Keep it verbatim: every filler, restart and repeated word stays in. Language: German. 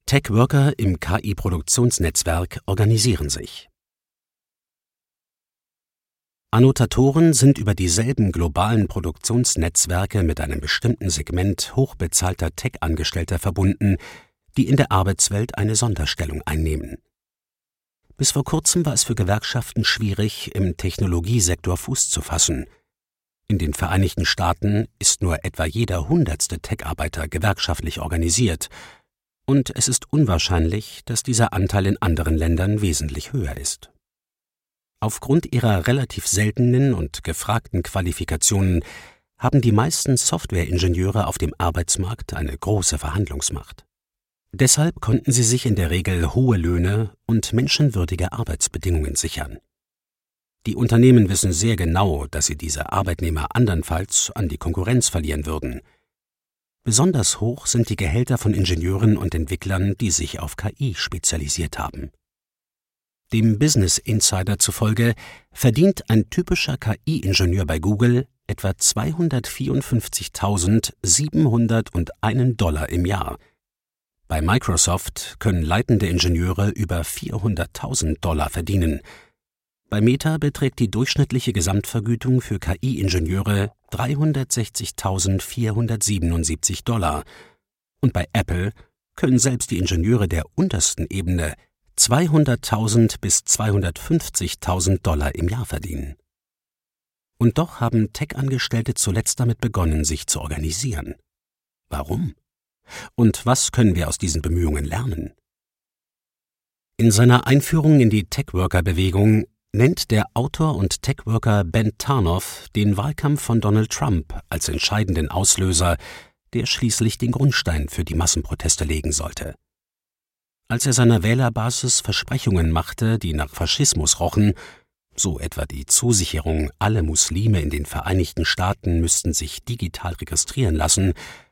Tech-Worker im K I-Produktionsnetzwerk organisieren sich. Annotatoren sind über dieselben globalen Produktionsnetzwerke mit einem bestimmten Segment hochbezahlter Tech-Angestellter verbunden, die in der Arbeitswelt eine Sonderstellung einnehmen. Bis vor kurzem war es für Gewerkschaften schwierig, im Technologiesektor Fuß zu fassen. In den Vereinigten Staaten ist nur etwa jeder hundertste Tech-Arbeiter gewerkschaftlich organisiert, und es ist unwahrscheinlich, dass dieser Anteil in anderen Ländern wesentlich höher ist. Aufgrund ihrer relativ seltenen und gefragten Qualifikationen haben die meisten Softwareingenieure auf dem Arbeitsmarkt eine große Verhandlungsmacht. Deshalb konnten sie sich in der Regel hohe Löhne und menschenwürdige Arbeitsbedingungen sichern. Die Unternehmen wissen sehr genau, dass sie diese Arbeitnehmer andernfalls an die Konkurrenz verlieren würden. Besonders hoch sind die Gehälter von Ingenieuren und Entwicklern, die sich auf K I spezialisiert haben. Dem Business Insider zufolge verdient ein typischer K I-Ingenieur bei Google etwa zweihundertvierundfünfzigtausendsiebenhunderteins Dollar im Jahr. Bei Microsoft können leitende Ingenieure über vierhunderttausend Dollar verdienen. Bei Meta beträgt die durchschnittliche Gesamtvergütung für K I-Ingenieure dreihundertsechzigtausendvierhundertsiebenundsiebzig Dollar und bei Apple können selbst die Ingenieure der untersten Ebene zweihunderttausend bis zweihundertfünfzigtausend Dollar im Jahr verdienen. Und doch haben Tech-Angestellte zuletzt damit begonnen, sich zu organisieren. Warum? Und was können wir aus diesen Bemühungen lernen? In seiner Einführung in die Tech-Worker-Bewegung nennt der Autor und Tech-Worker Ben Tarnoff den Wahlkampf von Donald Trump als entscheidenden Auslöser, der schließlich den Grundstein für die Massenproteste legen sollte. Als er seiner Wählerbasis Versprechungen machte, die nach Faschismus rochen, so etwa die Zusicherung, alle Muslime in den Vereinigten Staaten müssten sich digital registrieren lassen,